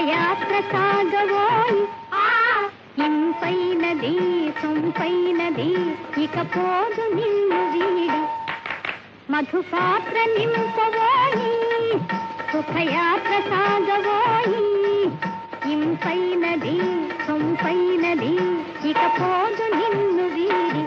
సుఖయాత్ర సాగవోయి ఇంపైనది సొంపైనది ఇకపోదు నిన్ను వీడి మధుపాత్ర నింపవోయి సుఖయాత్ర సాగవోయి ఇంపైనది సొంపైనది ఇకపోదు నిన్ను వీడి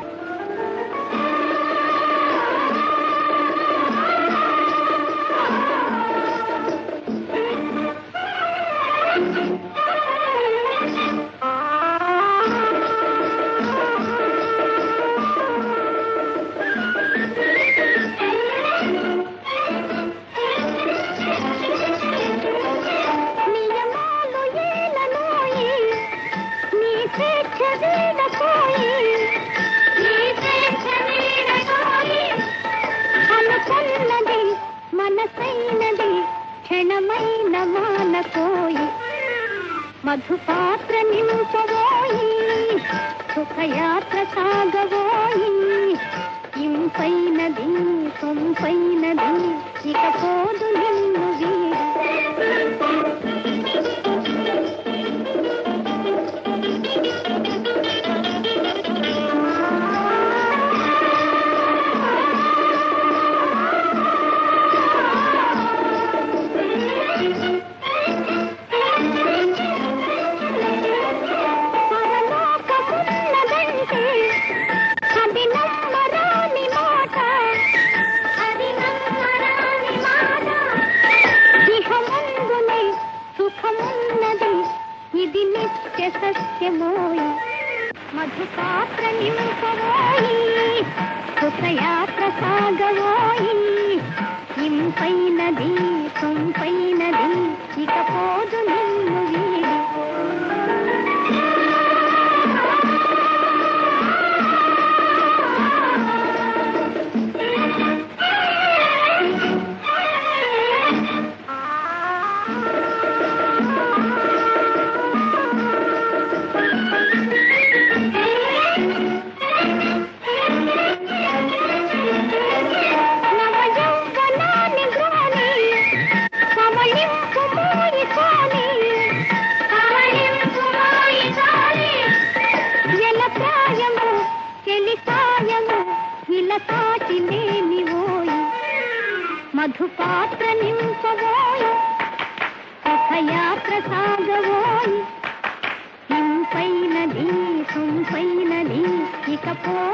మనసైనది క్షణమైన మానకోయి మధుపాత్ర నింపవోయి సుఖయాత్ర సాగవోయి ఇంపైనది సొంపైనది ఇకపోదు నిన్ను ఇది నిత్య సత్యమోయి మధుపాత్ర నింపవోయి సుఖయాత్ర సాగవోయి ఇంపైనది సొంపైనది ఇకపోదు నిన్ను వీడి మధుపాత్ర నింపవోయి సుఖయాత్ర సాగవోయి ఇంపైనది సొంపైనది ఇకపో